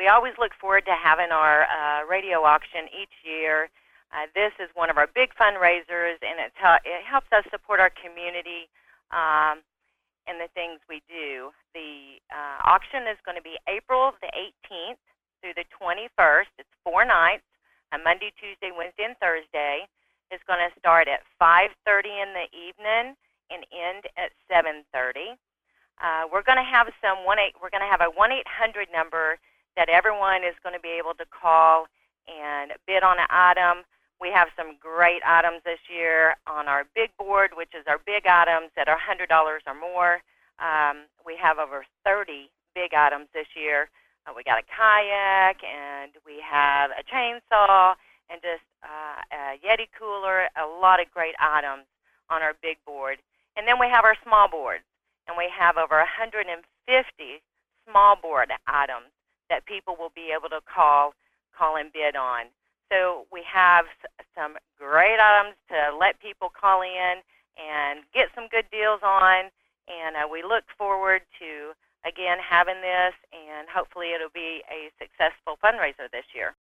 we always look forward to having our radio auction each year. This is one of our big fundraisers, and it helps us support our community and the things we do. The auction is going to be April the 18th through the 21st. It's 4 nights, Monday, Tuesday, Wednesday, and Thursday. It's going to start at 5:30 in the evening and end at 7:30. We're going to have a 1-800 number that everyone is going to be able to call and bid on an item. We have some great items this year on our big board, which is our big items that are $100 or more. We have over 30 big items this year. We got a kayak, and we have a chainsaw, and just a Yeti cooler, a lot of great items on our big board. And then we have our small boards, and we have over 150 small board items that people will be able to call and bid on. So we have some great items to let people call in and get some good deals on, and we look forward to, again, having this, and hopefully it'll be a successful fundraiser this year.